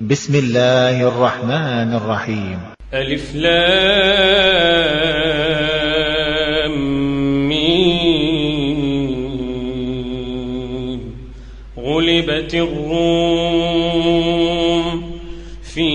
بسم الله الرحمن الرحيم. ألف لام ميم. غلبت الروم في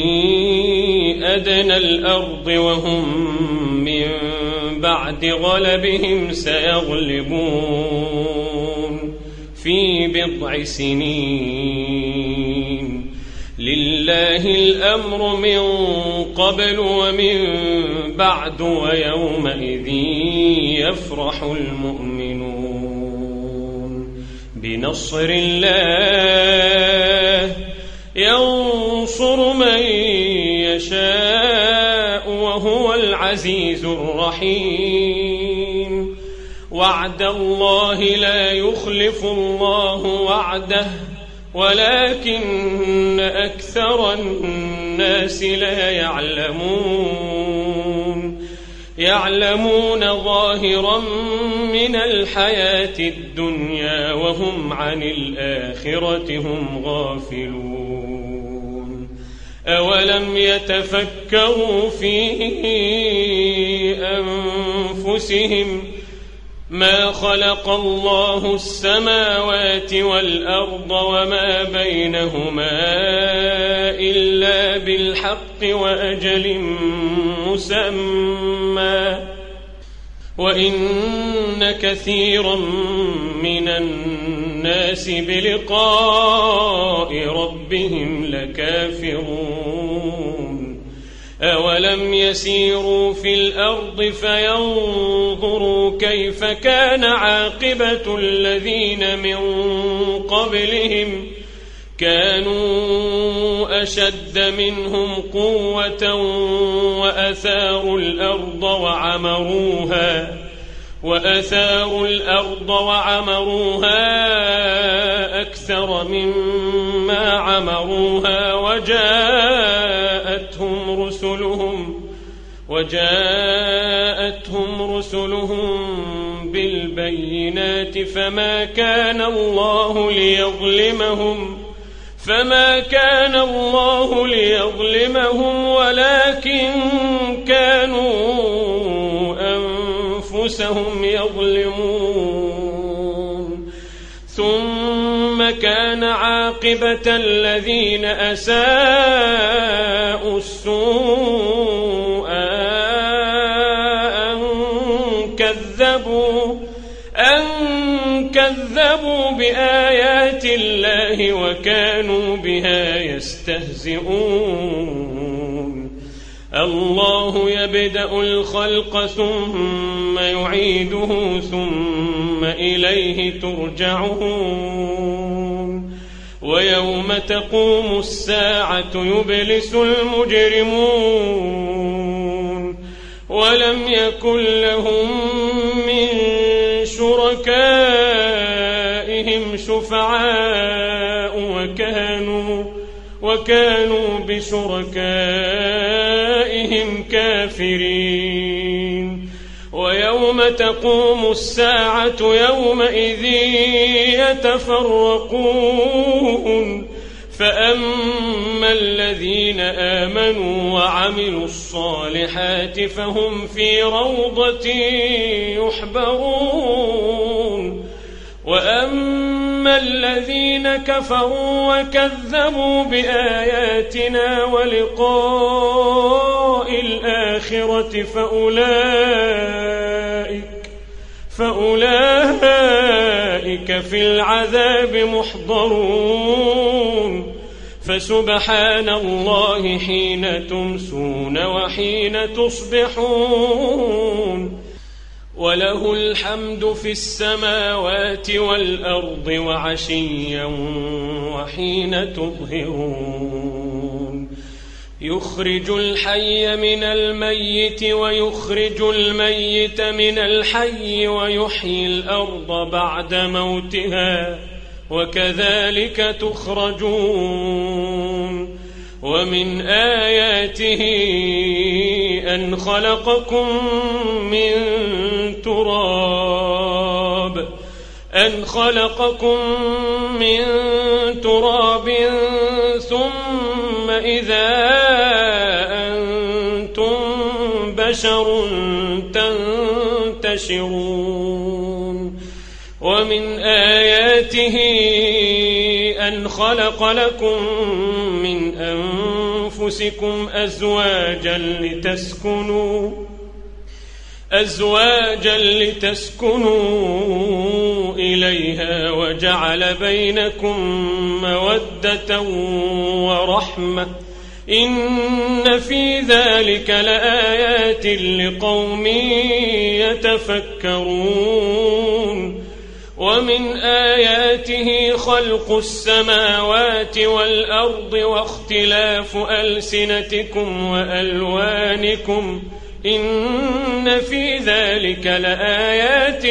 أدنى الأرض وهم من بعد غلبهم سيغلبون في بضع سنين. لله الأمر من قبل ومن بعد ويومئذ يفرح المؤمنون بنصر الله ينصر من يشاء وهو العزيز الرحيم. وعد الله لا يخلف الله وعده ولكن أكثر الناس لا يعلمون ظاهرا من الحياة الدنيا وهم عن الآخرة هم غافلون. أولم يتفكروا في أنفسهم ما خلق الله السماوات والأرض وما بينهما إلا بالحق وأجل مسمى وإن كثيرا من الناس بلقاء ربهم لكافرون. أولم يسيروا في الأرض فينظروا كيف كان عاقبة الذين من قبلهم كانوا أشد منهم قوة وأثاروا الأرض وعمروها أكثر مما عمروها وجاءتهم رسلهم بالبينات فما كان الله ليظلمهم ولكن كانوا أنفسهم يظلمون. ثم كان عاقبة الذين أساءوا السوء أن كذبوا بآيات الله وكانوا بها يستهزئون. الله يبدأ الخلق ثم يعيده ثم إليه ترجعون. ويوم تقوم الساعة يبلس المجرمون ولم يكن لهم من شركائهم شفعاء وكانوا بشركائهم كافرين. ويوم تقوم الساعة يومئذ يتفرقون فأما الذين آمنوا وعملوا الصالحات فهم في روضة يحبرون. وأما الذين كفروا وكذبوا بآياتنا ولقاء الآخرة فأولئك في العذاب محضرون. فسبحان الله حين تمسون وحين تصبحون. وله الحمد في السماوات والأرض وعشيا وحين تظهرون. يخرج الحي من الميت ويخرج الميت من الحي ويحيي الأرض بعد موتها وكذلك تخرجون. ومن آياته أن خلقكم من تراب ثم إذا أنتم بشر تنتشرون ومن آياته أن خلق لكم من أنفسكم أزواجا لتسكنوا إليها وجعل بينكم مودة ورحمة إن في ذلك لآيات لقوم يتفكرون ومن آياته خلق السماوات والأرض واختلاف ألسنتكم وألوانكم إن في ذلك لآيات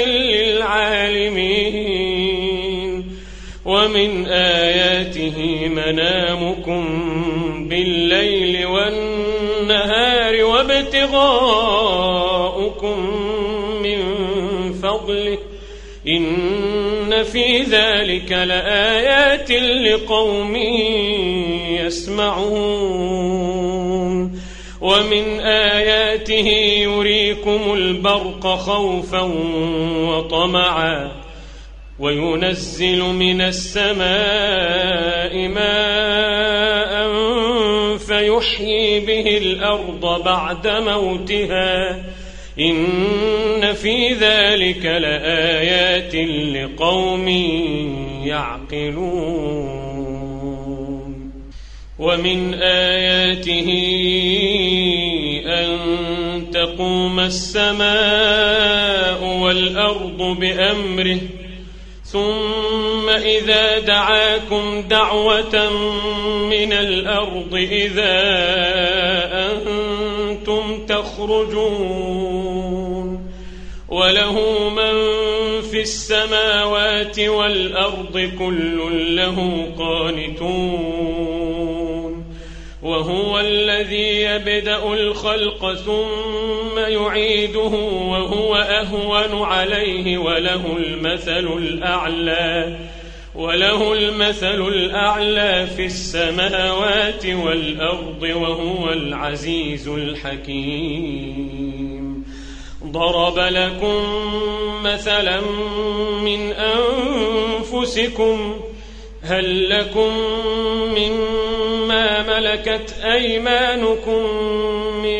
للعالمين ومن آياته منامكم بالليل والنهار وابتغاؤكم من فضله إن في ذلك لآيات لقوم يسمعون ومن آياته يريكم البرق خوفا وطمعا وينزل من السماء ماء فيحيي به الأرض بعد موتها إن في ذلك لآيات لقوم يعقلون ومن آياته أن تقوم السماء والأرض بأمره ثم إذا دعاكم دعوة من الأرض إذا أنتم تخرجون وله من في السماوات والأرض كل له قانتون وهو الذي يبدأ الخلق ثم يعيده وهو أهون عليه وله المثل الأعلى في السماوات والأرض وهو العزيز الحكيم ضرب لكم مثلا من أنفسكم هل لكم مما ملكت أيمانكم من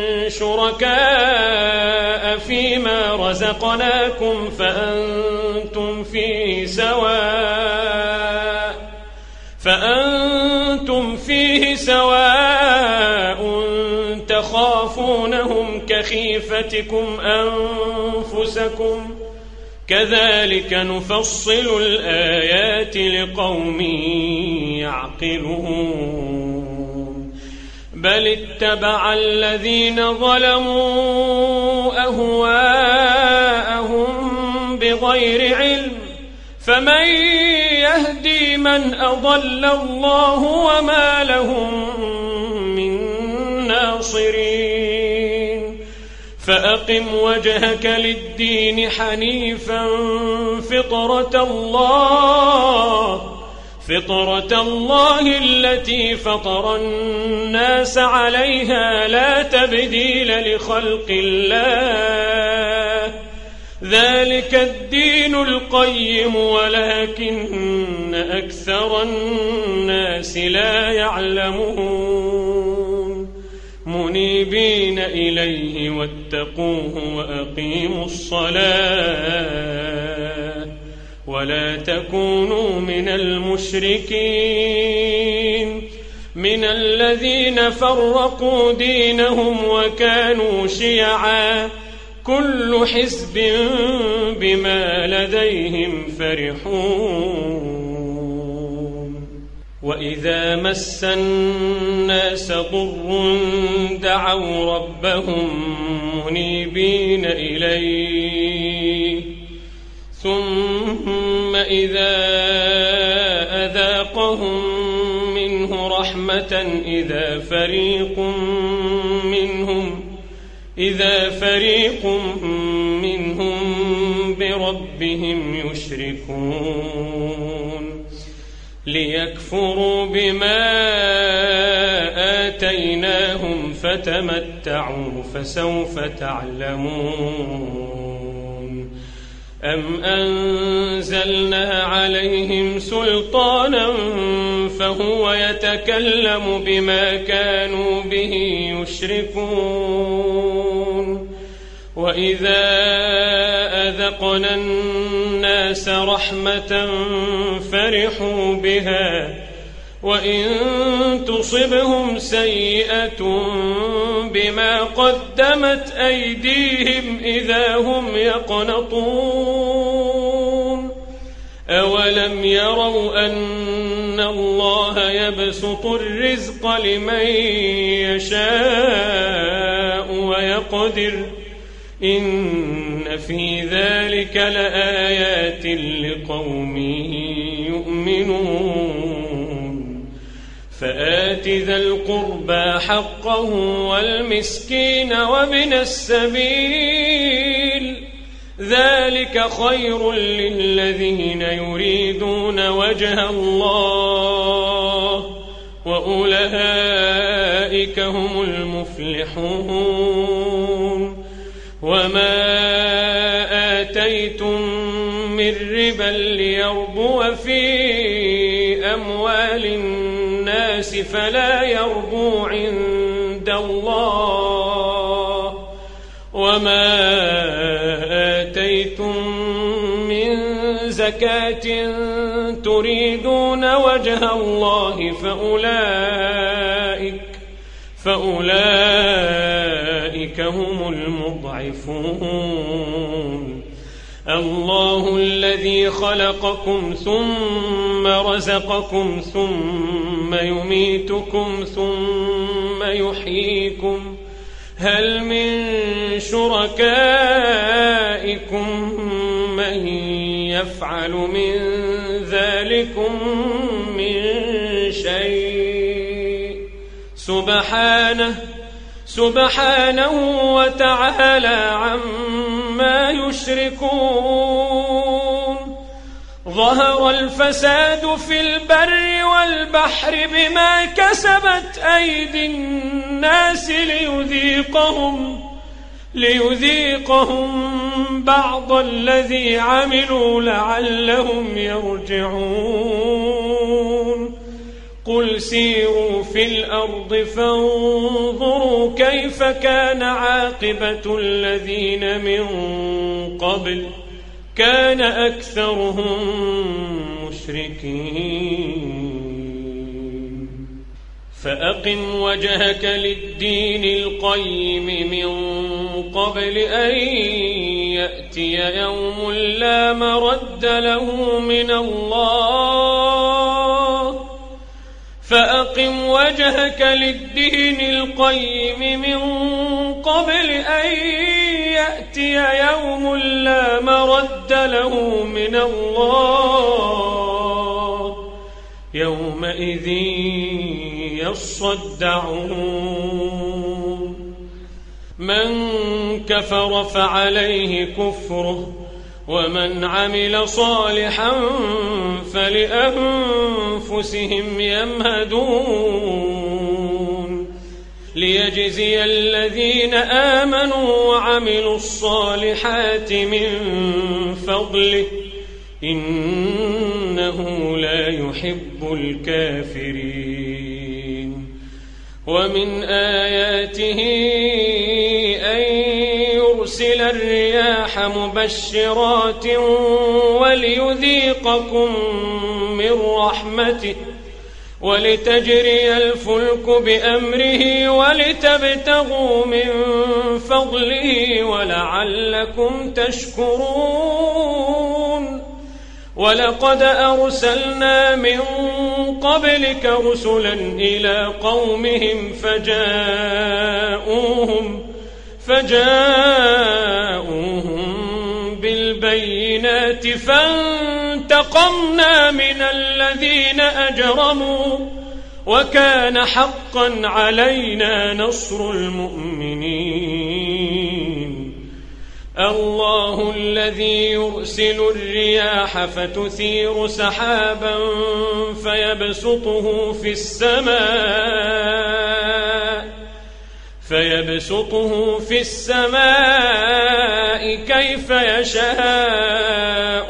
شركاء فيما رزقناكم فأنتم فيه سواء تخافونهم كخيفتكم أنفسكم كذلك نفصل الآيات لقوم يعقلون بل اتبع الذين ظلموا أهواءهم بغير علم فمن يهدي من أضل الله وما لهم من ناصرين فأقم وجهك للدين حنيفا فطرة الله التي فطر الناس عليها لا تبديل لخلق الله ذلك الدين القيم ولكن أكثر الناس لا يعلمون منيبين إليه واتقوه وأقيموا الصلاة ولا تكونوا من المشركين من الذين فرقوا دينهم وكانوا شيعا كل حزب بما لديهم فرحون وإذا مس الناس ضر دعوا ربهم منيبين إليه ثم إذا أذاقهم منه رحمة إذا فريق منهم بربهم يشركون ليكفروا بما آتيناهم فتمتعوا فسوف تعلمون أم أنزلنا عليهم سلطانا فهو يتكلم بما كانوا به يشركون وإذا أذقنا الناس رحمة فرحوا بها وإن تصبهم سيئة بما قدمت أيديهم إذا هم يقنطون أولم يروا أن الله يبسط الرزق لمن يشاء ويقدر إن في ذلك لآيات لقوم يؤمنون فآت ذا القربى حقه والمسكين وابن السبيل ذلك خير للذين يريدون وجه الله وأولئك هم المفلحون وما آتيتم من ربا ليربو في أموال الناس فلا يربو عند الله وما آتيتم من زكاة تريدون وجه الله فأولئك هم المضعفون الله الذي خلقكم ثم رزقكم ثم يميتكم ثم يحييكم هل من شركائكم من يفعل من ذلكم من شيء سبحانه وتعالى عما يشركون ظهر الفساد في البر والبحر بما كسبت أيدي الناس ليذيقهم بعض الذي عملوا لعلهم يرجعون قل سيروا في الأرض فانظروا كيف كان عاقبة الذين من قبل كان أكثرهم مشركين فأقم وجهك للدين القيم من قبل أن يأتي يوم لا مرد له من الله فأقم وجهك للدين القيم من قبل أن يأتي يوم لا مرد له من الله يومئذ يصدعون من كفر فعليه كفره ومن عمل صالحا فلأنفسهم يمهدون ليجزي الذين آمنوا وعملوا الصالحات من فضله إنه لا يحب الكافرين ومن آياته أن يرسل الرياح مبشرات وليذيقكم من رحمته ولتجري الفلك بأمره ولتبتغوا من فضله ولعلكم تشكرون ولقد أرسلنا من قبلك رسلا إلى قومهم فجاءوهم بالبينات فانتقمنا من الذين أجرموا وكان حقا علينا نصر المؤمنين الله الذي يرسل الرياح فتثير سحابا فيبسطه في السماء فيبسطه في السماء كيف يشاء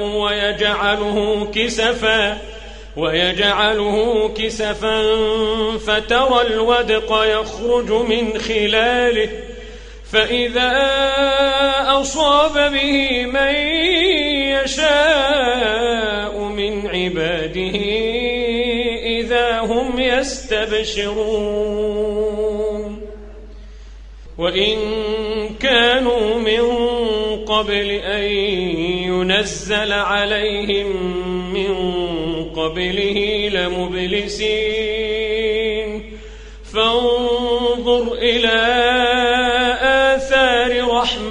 ويجعله كسفا فترى الودق يخرج من خلاله فإذا أصاب به من يشاء من عباده إذا هم يستبشرون وإن كانوا من قبل أن ينزل عليهم من قبله لمبلسين فانظر إلى آثار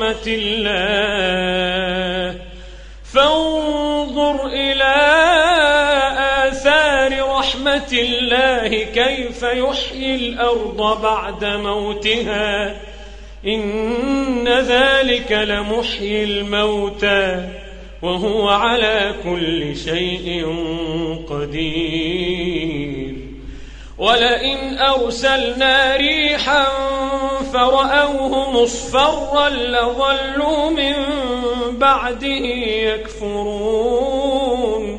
رحمة الله كيف يحيي الأرض بعد موتها إن ذلك لمحيي الموتى وهو على كل شيء قدير ولئن أرسلنا ريحا فرأوه مصفرا لظلوا من بعده يكفرون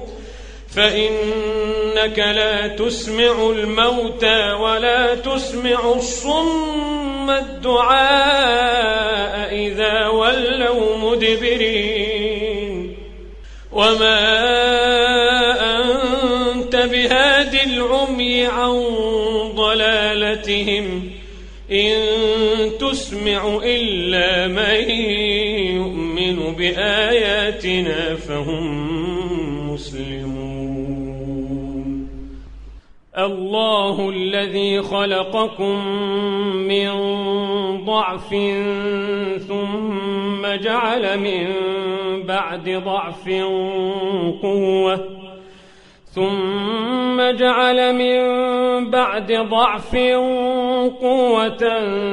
فإنك لا تسمع الموتى ولا تسمع الصم الدعاء إذا ولوا مدبرين وما أنت بهاد العمي عن ضلالتهم إن تسمع إلا من يؤمن بآياتنا فهم مسلمون الله الذي خلقكم من ضعف ثم جعل من بعد ضعف قوة ثم جعل من بعد ضعف قوة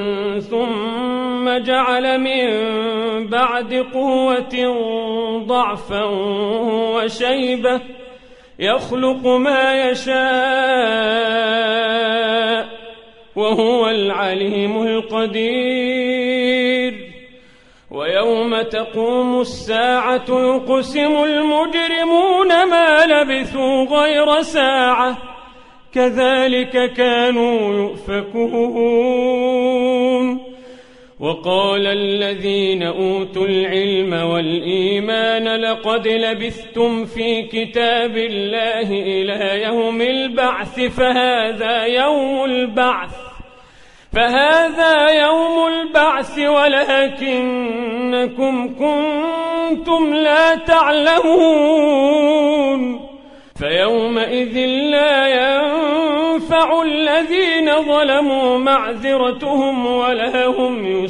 ثم جعل من بعد قوة ضعفا وشيبة يخلق ما يشاء وهو العليم القدير ويوم تقوم الساعة يقسم المجرمون ما لبثوا غير ساعة كذلك كانوا يؤفكون وقال الذين أوتوا العلم والإيمان لقد لبثتم في كتاب الله إلى يوم البعث فهذا يوم البعث ولكنكم كنتم لا تعلمون فيومئذ لا ينفع الذين ظلموا معذرتهم ولا هم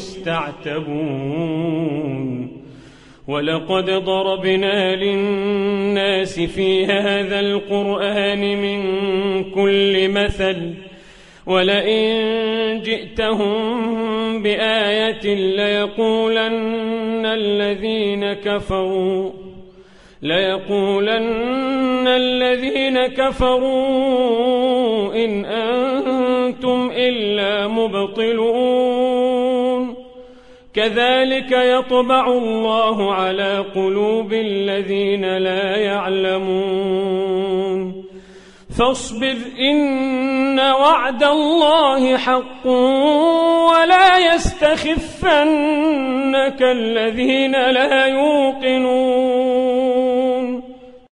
يستعتبون ولقد ضربنا للناس في هذا القرآن من كل مثل ولئن جئتهم بآية ليقولن الذين كفروا إن أنتم إلا مبطلون كذلك يطبع الله على قلوب الذين لا يعلمون فاصبر إن وعد الله حق ولا يستخفنك الذين لا يوقنون